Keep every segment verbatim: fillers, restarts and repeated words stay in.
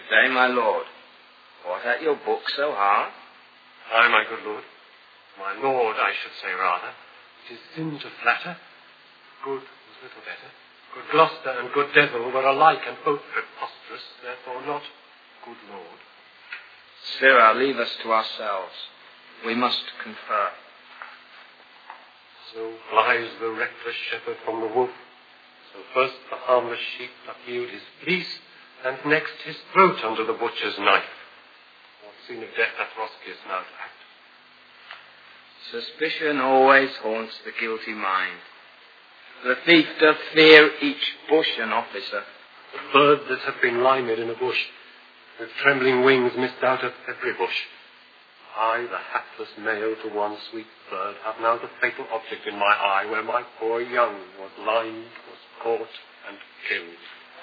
day, my lord. What at your book so hard? Aye, my good lord. My lord, I should say rather. It is sin to flatter. Good was little better. Good Gloucester and good Devil were alike and both preposterous, therefore not good lord. Sirrah, leave us to ourselves. We must confer. So flies the reckless shepherd from the wolf. So first the harmless sheep doth yield his fleece, and next his throat under the butcher's knife. What scene of death hath Roscius now to act? Suspicion always haunts the guilty mind. The thief doth fear each bush and officer. The bird that hath been limed in a bush, with trembling wings misdoubteth every bush. I, the hapless male to one sweet bird, have now the fatal object in my eye, where my poor young was limed, was caught, and killed.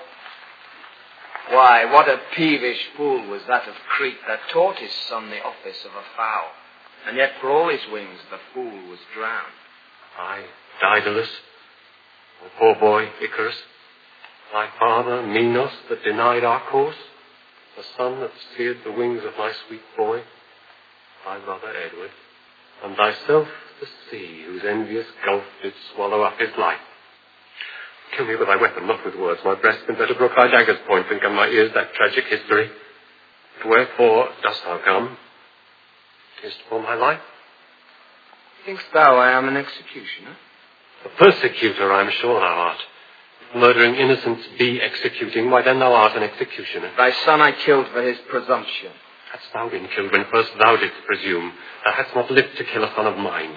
Why, what a peevish fool was that of Crete that taught his son the office of a fowl, and yet for all his wings the fool was drowned. I, Daedalus, my poor boy Icarus, my father Minos that denied our course, the sun that seared the wings of my sweet boy, thy brother Edward, and thyself the sea, whose envious gulf did swallow up his life. Kill me with thy weapon, not with words. My breast can better brook thy dagger's point than can my ears that tragic history. But wherefore dost thou come? Is for my life? Thinkst thou I am an executioner? A persecutor, I am sure thou art. If murdering innocents be executing, why then thou art an executioner. Thy son I killed for his presumption. Hadst thou been killed when first thou didst presume, thou hadst not lived to kill a son of mine.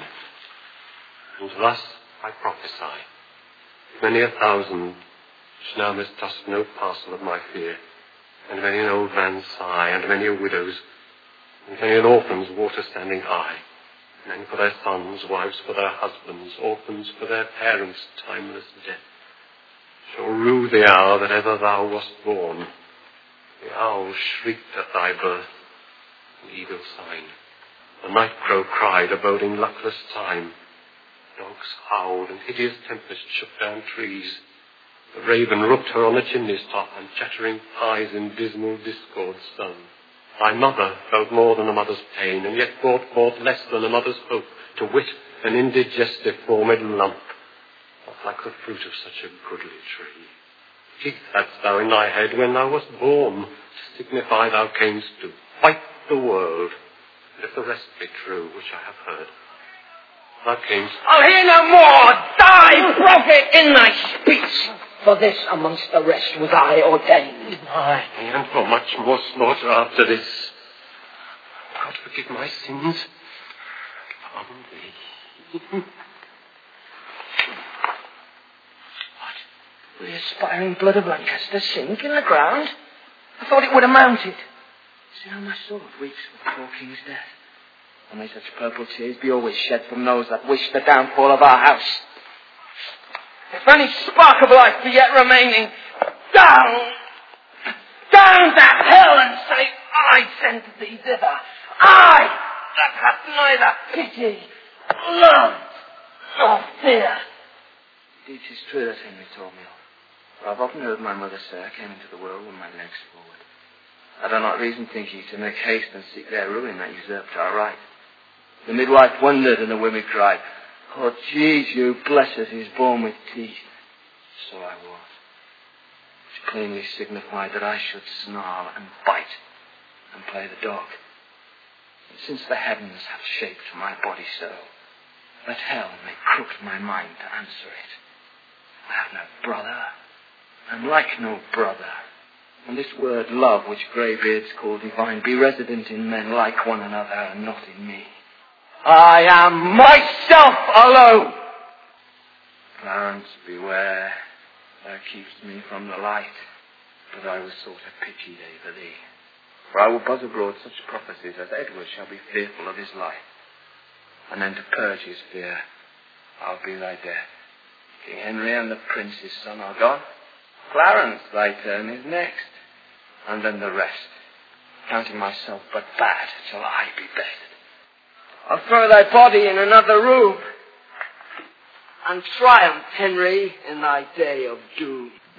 And thus I prophesy. Many a thousand which now mistrust no parcel of my fear, and many an old man's sigh, and many a widow's, and many an orphan's water-standing eye, men for their sons, wives for their husbands, orphans for their parents' timeless death, shall rue the hour that ever thou wast born. The owl shrieked at thy birth, the eagle sign. The night crow cried, aboding luckless time. Dogs howled, and hideous tempest shook down trees. The raven rooked her on the chimney's top, and chattering pies in dismal discord sung. Thy mother felt more than a mother's pain, and yet brought forth less than a mother's hope, to wit, an indigestive formed lump, not like the fruit of such a goodly tree. Teeth hadst thou in thy head when thou wast born, to signify thou camest to fight the world. And if the rest be true, which I have heard, thou camest... I'll hear no more! Die, prophet, in thy speech! For this, amongst the rest, was I ordained. Aye, and for much more slaughter after this. God forgive my sins. Pardon thee. Will the aspiring blood of Lancaster sink in the ground? I thought it would have mounted. See how my sword weeps with the poor king's death. And may such purple tears be always shed from those that wish the downfall of our house. If any spark of life be yet remaining, down, down to hell, and say, I sent thee thither. I, that hath neither pity, love, nor fear. Indeed, 'tis true that Henry told me of. For I've often heard my mother say I came into the world with my legs forward. I do not reason, think ye, to make haste and seek their ruin that usurped our right. The midwife wondered, and the women cried, Oh, jeez, you blessed, he's born with teeth. So I was. Which plainly signified that I should snarl and bite and play the dog. And since the heavens have shaped my body so, let hell make crooked my mind to answer it. I have no brother, and like no brother. And this word love, which greybeards call divine, be resident in men like one another, and not in me. I am myself alone. Clarence, beware. Thou keepst me from the light, but I was sought a pity day for thee. For I will buzz abroad such prophecies as Edward shall be fearful of his life, and then to purge his fear, I'll be thy death. King Henry and the prince his son are gone. Clarence, thy turn is next, and then the rest, counting myself but bad till I be best. I'll throw thy body in another room, and triumph, Henry, in thy day of doom.